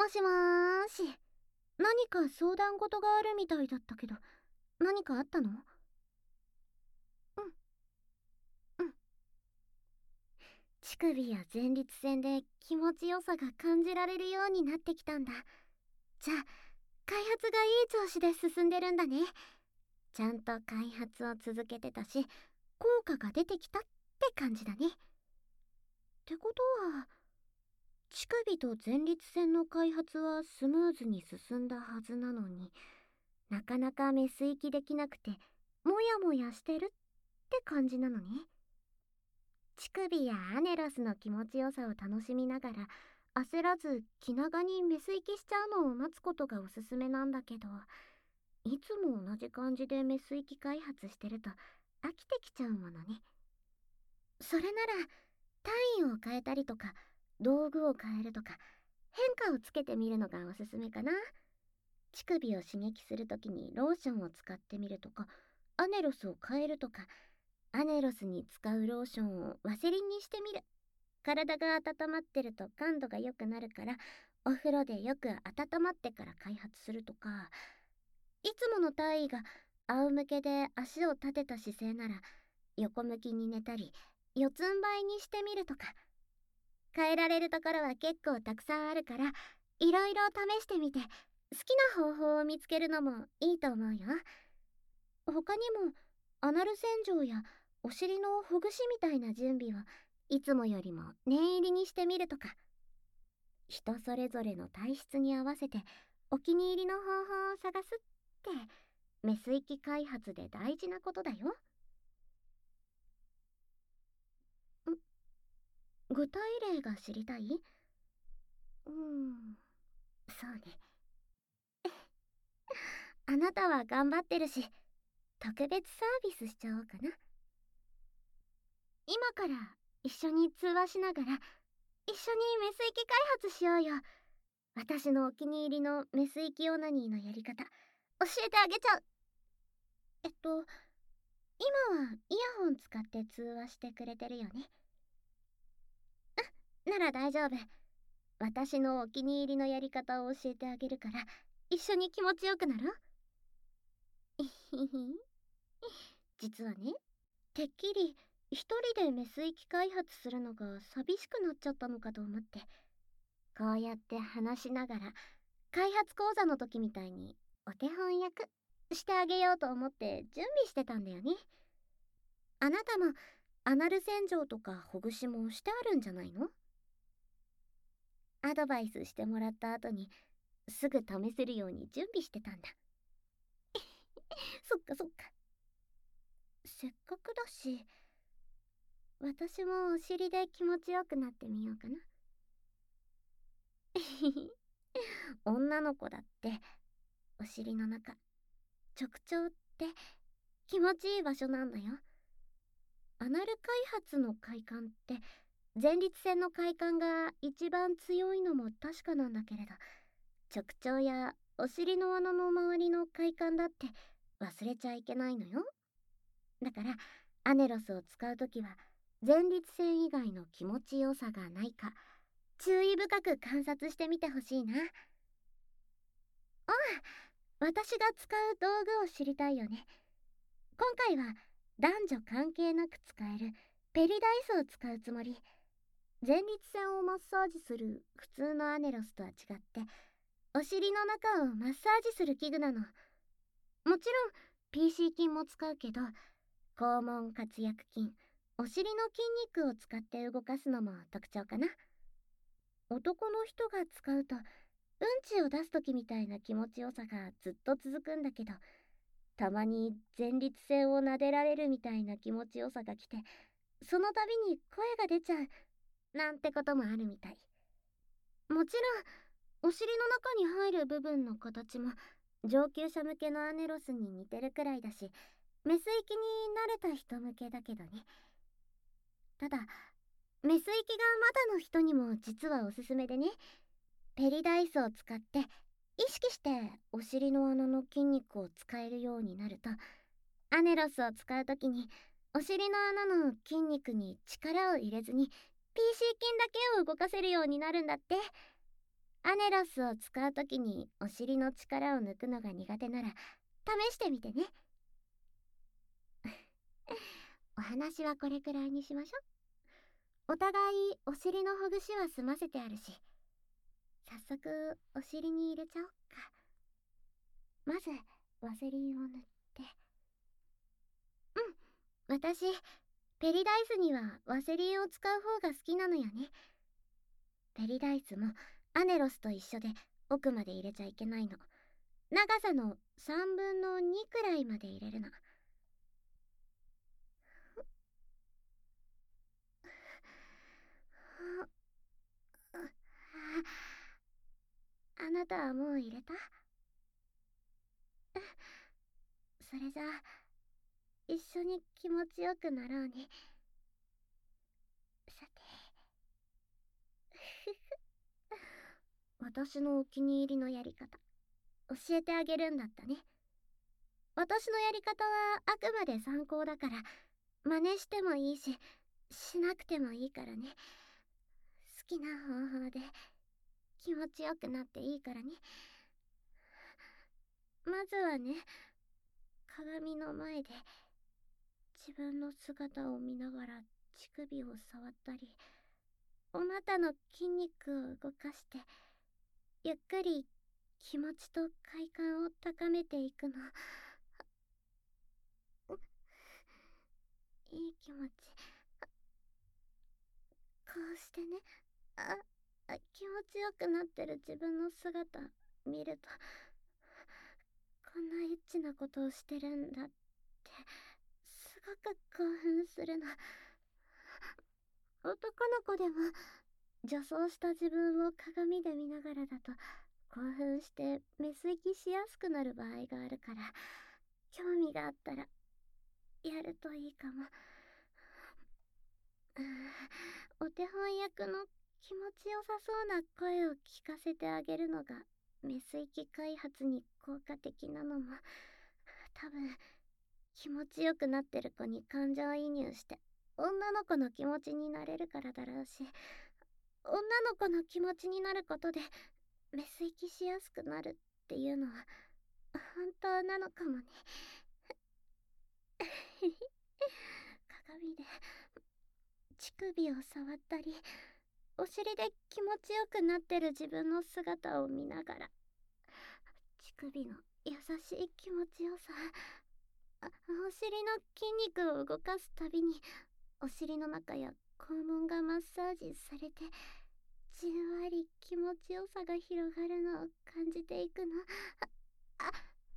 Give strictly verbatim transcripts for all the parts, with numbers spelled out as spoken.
もしもーし。何か相談事があるみたいだったけど、何かあったの？うんうん。乳首や前立腺で気持ちよさが感じられるようになってきたんだ。じゃあ開発がいい調子で進んでるんだね。ちゃんと開発を続けてたし、効果が出てきたって感じだね。ってことは乳首と前立腺の開発はスムーズに進んだはずなのに、なかなかメス息できなくてモヤモヤしてるって感じなのね。乳首やアネロスの気持ちよさを楽しみながら、焦らず気長にメス息しちゃうのを待つことがおすすめなんだけど、いつも同じ感じでメス息開発してると飽きてきちゃうものね。それなら単位を変えたりとか道具を変えるとか変化をつけてみるのがおすすめかな。乳首を刺激するときにローションを使ってみるとか、アネロスを変えるとか、アネロスに使うローションをワセリンにしてみる。体が温まってると感度が良くなるから、お風呂でよく温まってから開発するとか、いつもの体位が仰向けで足を立てた姿勢なら横向きに寝たり四つん這いにしてみるとか、変えられるところは結構たくさんあるから、いろいろ試してみて好きな方法を見つけるのもいいと思うよ。他にもアナル洗浄やお尻のほぐしみたいな準備をいつもよりも念入りにしてみるとか、人それぞれの体質に合わせてお気に入りの方法を探すってメス息開発で大事なことだよ。ん具体例が知りたい？うーん、そうね。あなたは頑張ってるし、特別サービスしちゃおうかな。今から一緒に通話しながら一緒にメス息開発しようよ。私のお気に入りのメス息オナニーのやり方教えてあげちゃう。えっと今はイヤホン使って通話してくれてるよね。うん、なら大丈夫。私のお気に入りのやり方を教えてあげるから一緒に気持ちよくなる？実はね、てっきり一人でメス息開発するのが寂しくなっちゃったのかと思って、こうやって話しながら開発講座の時みたいにお手本役してあげようと思って準備してたんだよね。あなたもアナル洗浄とかほぐしもしてあるんじゃないの？アドバイスしてもらった後にすぐ試せるように準備してたんだ。そっかそっか。せっかくだし、私もお尻で気持ちよくなってみようかな。女の子だってお尻の中、直腸って気持ちいい場所なんだよ。アナル開発の快感って前立腺の快感が一番強いのも確かなんだけれど、直腸やお尻の穴の周りの快感だって忘れちゃいけないのよ。だからアネロスを使うときは前立腺以外の気持ちよさがないか注意深く観察してみてほしいな。ああ、私が使う道具を知りたいよね。今回は男女関係なく使えるペリダイスを使うつもり。前立腺をマッサージする普通のアネロスとは違ってお尻の中をマッサージする器具なの。もちろん ピーシー 筋も使うけど、肛門括約筋、お尻の筋肉を使って動かすのも特徴かな。男の人が使うとうんちを出す時みたいな気持ちよさがずっと続くんだけど、たまに前立腺を撫でられるみたいな気持ちよさが来て、その度に声が出ちゃうなんてこともあるみたい。もちろんお尻の中に入る部分の形も上級者向けのアネロスに似てるくらいだし、メス息に慣れた人向けだけどね。ただメス息がまだの人にも実はおすすめでね、ペリダイスを使って意識してお尻の穴の筋肉を使えるようになると、アネロスを使うときにお尻の穴の筋肉に力を入れずに ピーシー 筋だけを動かせるようになるんだって。 アネロスを使うときにお尻の力を抜くのが苦手なら試してみてね。お話はこれくらいにしましょう。お互いお尻のほぐしは済ませてあるし、早速お尻に入れちゃおっか。まずワセリンを塗って。うん、私ペリダイスにはワセリンを使う方が好きなのよね。ペリダイスもアネロスと一緒で奥まで入れちゃいけないの。長さのさんぶんのにくらいまで入れるの。あなたはもう入れた？それじゃあ一緒に気持ちよくなろうね。さて私のお気に入りのやり方教えてあげるんだったね。私のやり方はあくまで参考だから真似してもいいししなくてもいいからね。好きな方法で気持ちよくなっていいからね。まずはね、鏡の前で自分の姿を見ながら乳首を触ったり、お股の筋肉を動かしてゆっくり気持ちと快感を高めていくの。いい気持ち。こうしてね、ああ気持ちよくなってる自分の姿見ると、こんなエッチなことをしてるんだってすごく興奮するの。男の子でも女装した自分を鏡で見ながらだと興奮してメス息しやすくなる場合があるから、興味があったらやるといいかも。お手本役の気持ちよさそうな声を聞かせてあげるのがメス息開発に効果的なのも、多分気持ちよくなってる子に感情移入して女の子の気持ちになれるからだろうし、女の子の気持ちになることでメス息しやすくなるっていうのは本当なのかもね。鏡で乳首を触ったりお尻で気持ちよくなってる自分の姿を見ながら、乳首の優しい気持ちよさ、あお尻の筋肉を動かすたびにお尻の中や肛門がマッサージされてじんわり気持ちよさが広がるのを感じていくの。あ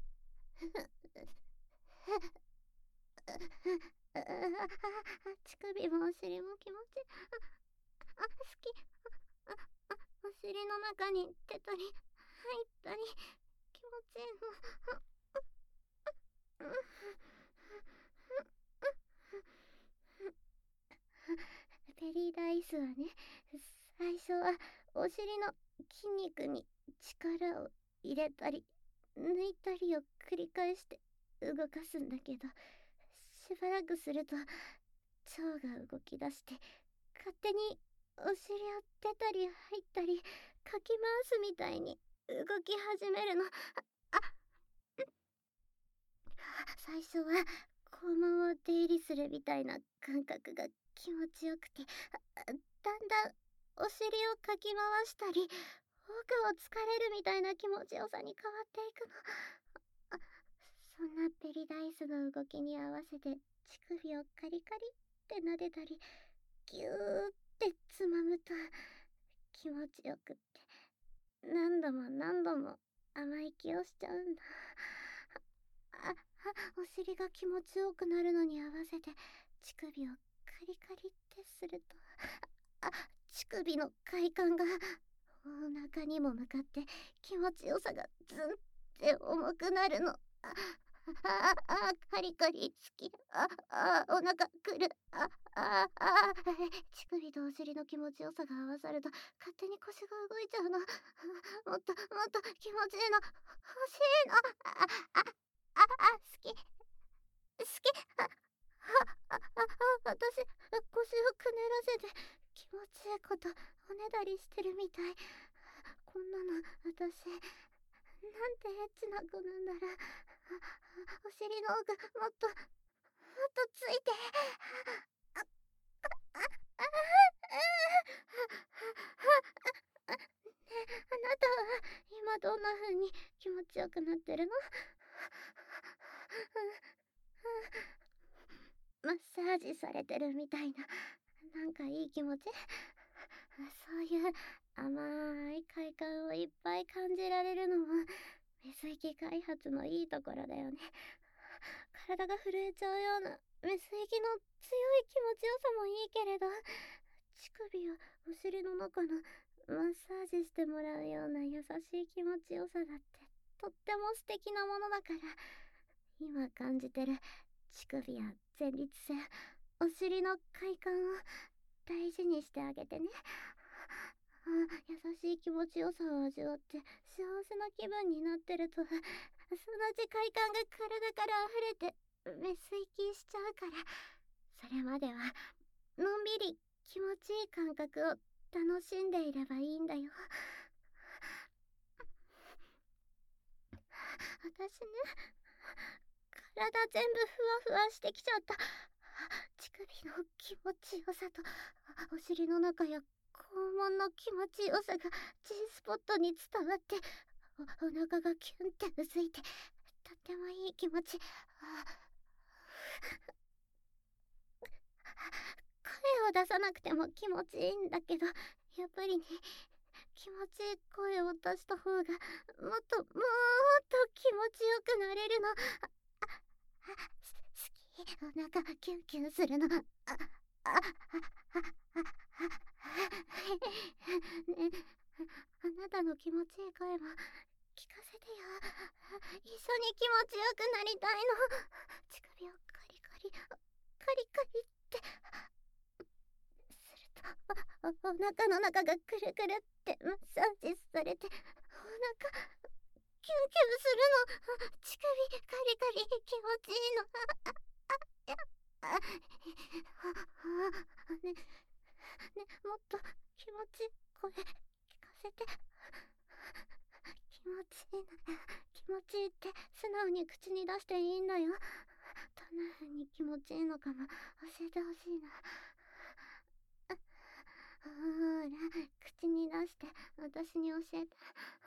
乳首もお尻も気持ちあ好き。ああお尻の中に出たり入ったり気持ちいいの。ペリーダイスはね、最初はお尻の筋肉に力を入れたり抜いたりを繰り返して動かすんだけど、しばらくすると腸が動き出して勝手にお尻を出たり入ったりかき回すみたいに動き始めるの。あ最初は肛門を出入りするみたいな感覚が気持ちよくて、だんだんお尻をかき回したり奥を疲れるみたいな気持ちよさに変わっていくの。あそんなペリダイスの動きに合わせて乳首をカリカリって撫でたりギューってつまむと気持ちよくって何度も何度も甘い気をしちゃうんだ。ああお尻が気持ちよくなるのに合わせて乳首をカリカリってすると、あ乳首の快感がお腹にも向かって気持ちよさがズンって重くなるの。あああカリカリ好き。ああお腹くる。あああ乳首とお尻の気持ちよさが合わさると勝手に腰が動いちゃうの。もっともっと気持ちいいの欲しいの。ああああ好き好き。あああ私腰をくねらせて気持ちいいことおねだりしてるみたい。ここんなの私なんてエッチな子なんだら。お尻の奥もっともっとついて。ああああねえ、あなたは今どんな風に気持ちよくなってるの？マッサージされてるみたいな、なんかいい気持ち？そういう甘い快感をいっぱい感じられるのもメス息開発のいいところだよね。体が震えちゃうようなメス息の強い気持ちよさもいいけれど、乳首やお尻の中のマッサージしてもらうような優しい気持ちよさだってとっても素敵なものだから、今感じてる乳首や前立腺、お尻の快感を大事にしてあげてね。あ、優しい気持ちよさを味わって幸せな気分になってると、そのうち快感が体から溢れてメス息しちゃうから、それまではのんびり気持ちいい感覚を楽しんでいればいいんだよ。私ね、体全部ふわふわしてきちゃった。乳首の気持ちよさとお尻の中や肛門の気持ちよさが G スポットに伝わって、おお腹がキュンってうずいて、とってもいい気持ち。声を出さなくても気持ちいいんだけど、やっぱりね、気持ちいい声を出した方がもっともっと気持ちよくなれるの。あああ、好き。お腹キュンキュンするの。あああああね、あなたの気持ちいい声も聞かせてよ。一緒に気持ちよくなりたいの。乳首をカリカリカリカリってすると、おお腹の中がくるくるってマッサージされて、お腹キュンキュンするの。乳首カリカリ気持ちいいの。ああああねね、もっと気持ちいい声聞かせて。気持ちいいな、気持ちいいって素直に口に出していいんだよ。どんな風に気持ちいいのかも教えてほしいな。ほーら、口に出して私に教えて。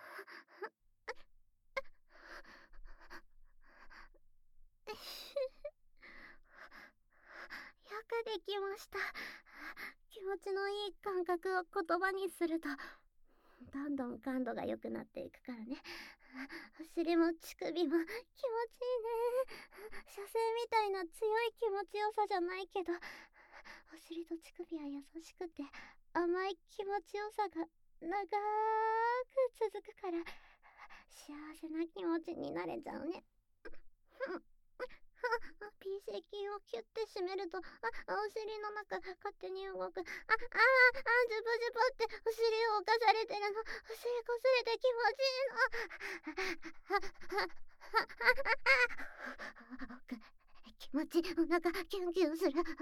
よくできました。気持ちのいい感覚を言葉にするとどんどん感度が良くなっていくからね。お尻も乳首も気持ちいいね。射精みたいな強い気持ちよさじゃないけど、お尻と乳首は優しくて甘い気持ちよさが長く続くから、幸せな気持ちになれちゃうね。ピーシー キーをキュッて締めると、あ、お尻の中勝手に動く。あ、あー、あ、ジュブジュブってお尻を侵されてるの。お尻こすれて気持ちいいの。気持ちいい。お腹キュンキュンする。ま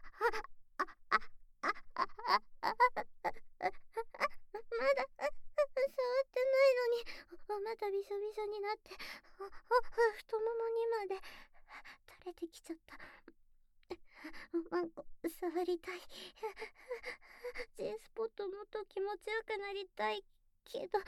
だ触ってないのにお股びしょびしょになって、おお太ももにまで垂れてきちゃった。ワンコ触りたい。G スポットもっと気持ちよくなりたいけど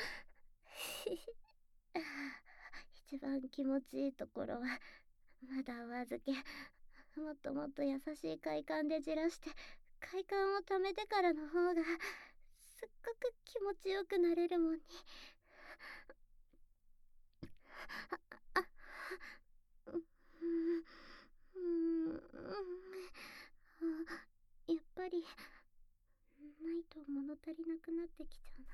一番気持ちいいところはまだお預け。もっともっと優しい快感でじらして快感をためてからの方がすっごく気持ちよくなれるもんね。ああうんうんうん、やっぱりないと物足りなくなってきちゃうな。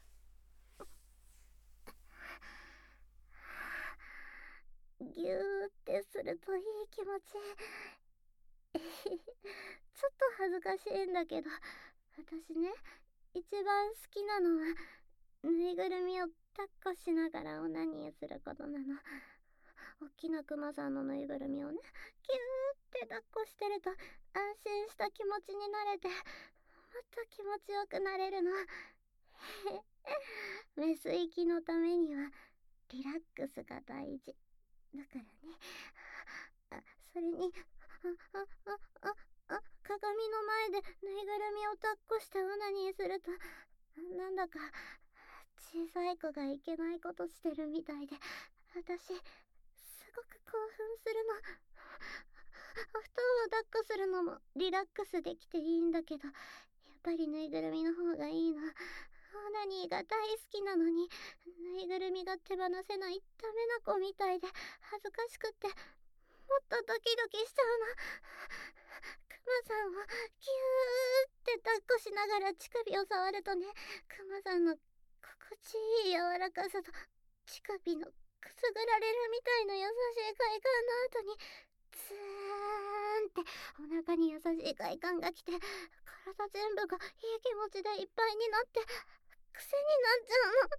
ギューってするといい気持ち。ちょっと恥ずかしいんだけど、私ね、一番好きなのはぬいぐるみを抱っこしながらオナニーすることなの。おっきなクマさんのぬいぐるみをね、ギューって抱っこしてると安心した気持ちになれて、もっと気持ちよくなれるの。 メス息のためにはリラックスが大事だからね。あ、それに、あ、あ、あ、あ、あ、鏡の前でぬいぐるみを抱っこしてオナニーすると、なんだか小さい子がいけないことしてるみたいで、私すごく興奮するの。お布団を抱っこするのもリラックスできていいんだけど、やっぱりぬいぐるみの方がいいの。オナニーが大好きなのに、ぬいぐるみが手放せないダメな子みたいで恥ずかしくって、もっとドキドキしちゃうの。クマさんをキューって抱っこしながら乳首を触るとね、クマさんの心地いい柔らかさと乳首のくすぐられるみたいな優しい快感の後に、ツーンってお腹に優しい快感が来て、体全部がいい気持ちでいっぱいになって癖になっちゃうの。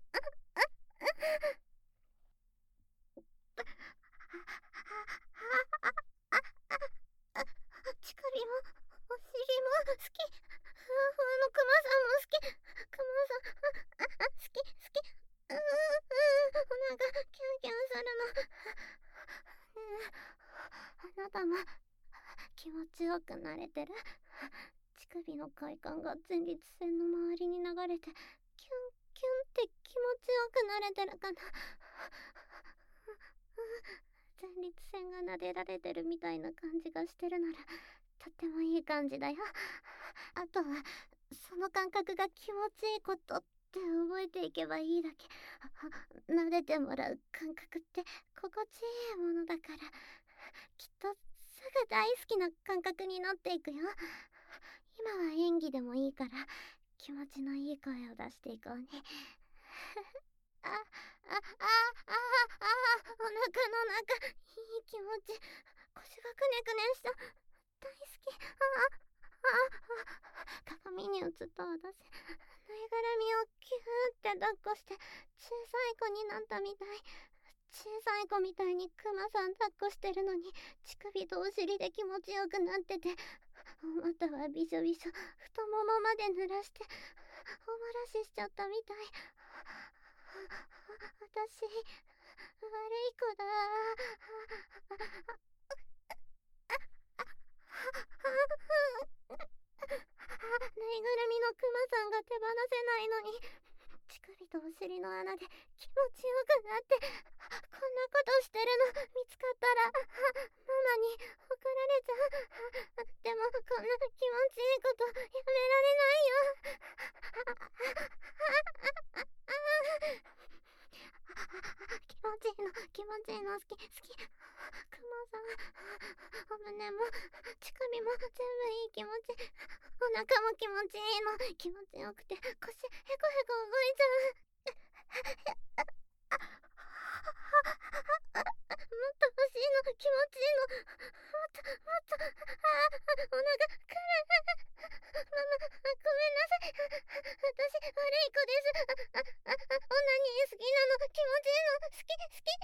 乳首もお尻も好き。ふわふわのクマさんも好き。クマさん好き好き。うーん、お腹キュンキュンするの。ねえ、あなたも気持ちよくなれてる？乳首の快感が前立腺の周りに流れてキュンキュンって気持ちよくなれてるかな？前立腺が撫でられてるみたいな感じがしてるならとってもいい感じだよ。あとはその感覚が気持ちいいことって覚えていけばいいだけ。撫でてもらう感覚って心地いいものだから、きっとすぐ大好きな感覚になっていくよ。今は演技でもいいから気持ちのいい声を出していこうね。あ、あ、あ、あ、あ、お腹の中いい気持ち。腰がくねくねした。大好き。あ、あ、あ、鏡に映った私、ぬいぐるみをキューって抱っこして小さい子になったみたい。小さい子みたいにクマさん抱っこしてるのに乳首とお尻で気持ちよくなってて、お股はびしょびしょ、太ももまで濡らしておもらししちゃったみたい。私悪い子だ。ぬいぐるみのクマさんが手放せないのに、乳首とお尻の穴で気持ちよくなって、こんなことしてるの見つかったらママに怒られちゃう。でもこんな気持ちいいことやめられないよ。気持ちいいの気持ちいいの好き好き。クマさん、お胸も乳首も全部いい気持ち。お腹も気持ちいいの。気持ちよくて腰ヘコヘコ動いちゃう。もっと欲しいの。気持ちいいの。もっともっと。あー、お腹くる。ママごめんなさい。私悪い子です。あ、あ、あ、オナニー好きなの。気持ちいいの。好き好き。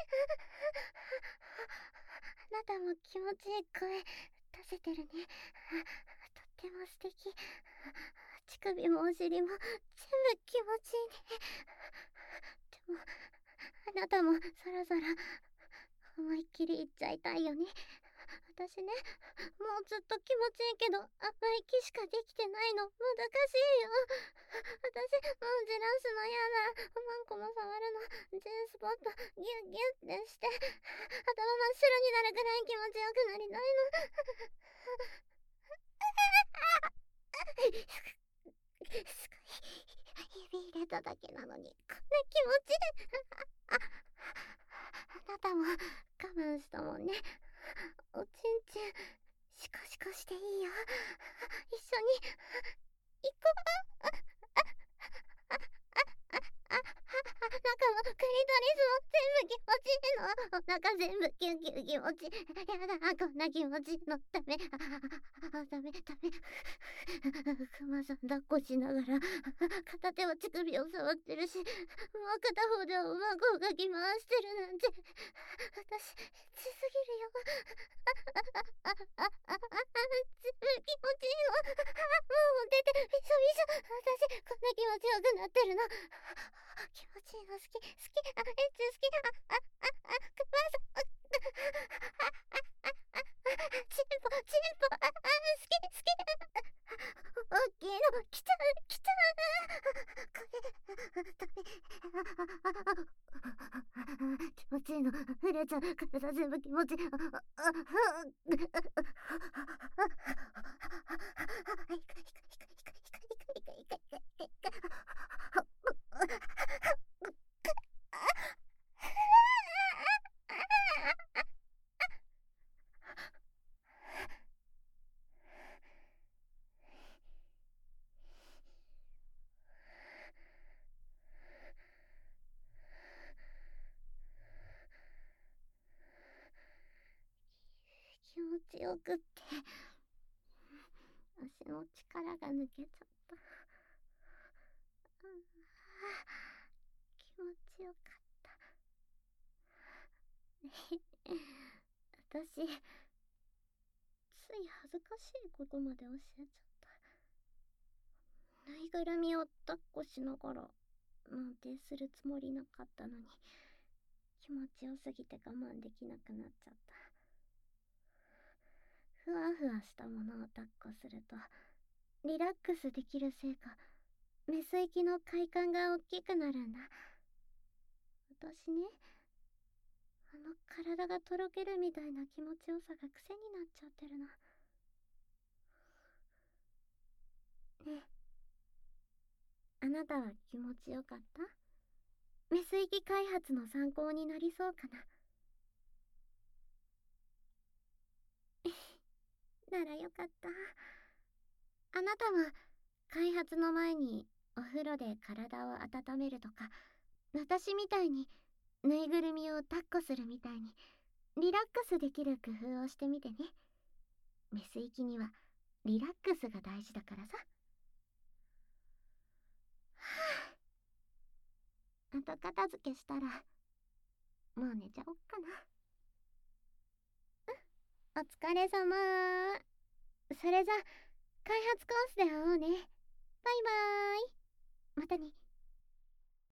あなたも気持ちいい声出せてるね。とっても素敵。乳首もお尻も全部気持ちいいね。でもあなたもそろそろ思いっきりいっちゃいたいよね。私ね、もうずっと気持ちいいけどあんま息しかできてないの。もどかしいよ。私もうじらすのやだ。マンコも触るの G スポットギュッギュッってして、頭真っ白になるくらい気持ちよくなりたいの。すごい、指入れただけなのにこんな気持ちいい。あ、あなたも我慢したもんね。おちんちんシコシコしていいよ。一緒に行こう。中もクリトリスも全部気持ちいいの。お腹全部キュンキュン気持ち。やだ、こんな気持ちのダメ。ああ、ダメダメ。クマさん抱っこしながら片手は乳首を触ってるし、もう片方ではおまごをかき回してるなんて、私ちすぎるよ。あああああ、全部気持ちいいの。もう出てびしょびしょ。私こんな気持ちよくなってるの。 れちゃう。体全部気持ち。気持ちよくって足の力が抜けちゃった。気持ちよかった。私つい恥ずかしいことまで教えちゃった。ぬいぐるみを抱っこしながらなんてするつもりなかったのに、気持ちよすぎて我慢できなくなっちゃった。ふわふわしたものを抱っこするとリラックスできるせいか、メス息の快感が大きくなるんだ。私ね、あの体がとろけるみたいな気持ちよさが癖になっちゃってるの。ねえ、あなたは気持ちよかった？メス息開発の参考になりそうかな。ならよかった。あなたも開発の前にお風呂で体を温めるとか、私みたいにぬいぐるみを抱っこするみたいにリラックスできる工夫をしてみてね。メス息にはリラックスが大事だからさ。はあ、後片付けしたらもう寝ちゃおっかな。お疲れ様。それじゃ開発コースで会おうね。バイバーイ。またね。